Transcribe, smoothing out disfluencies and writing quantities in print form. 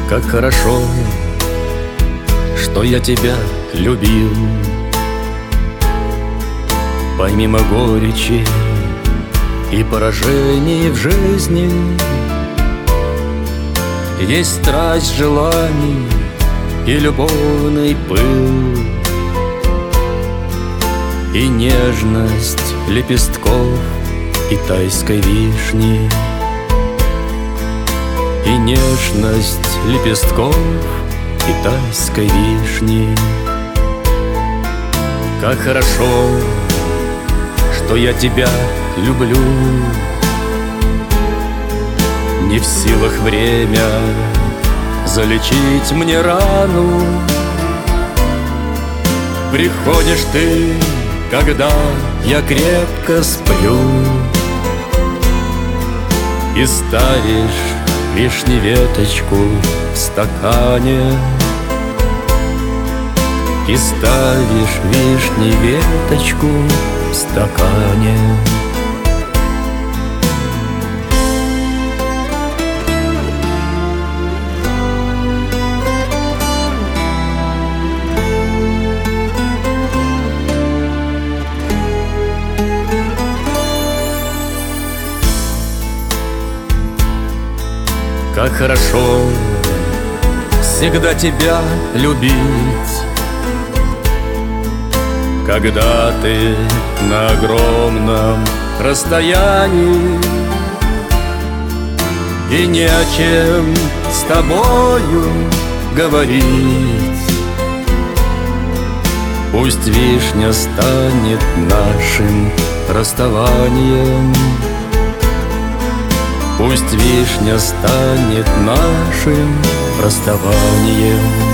Как хорошо, что я тебя любил. Помимо горечи и поражений в жизни, есть страсть желаний и любовный пыл, и нежность лепестков и тайской вишни, и нежность лепестков и тайской вишни. Как хорошо, что я тебя люблю. Не в силах время залечить мне рану. Приходишь ты, когда я крепко сплю, и ставишь вишни веточку в стакане, и ставишь вишни веточку в стакане. Как хорошо всегда тебя любить, когда ты на огромном расстоянии, и не о чем с тобою говорить. Пусть вишня станет нашим расставанием, пусть вишня станет нашим расставанием.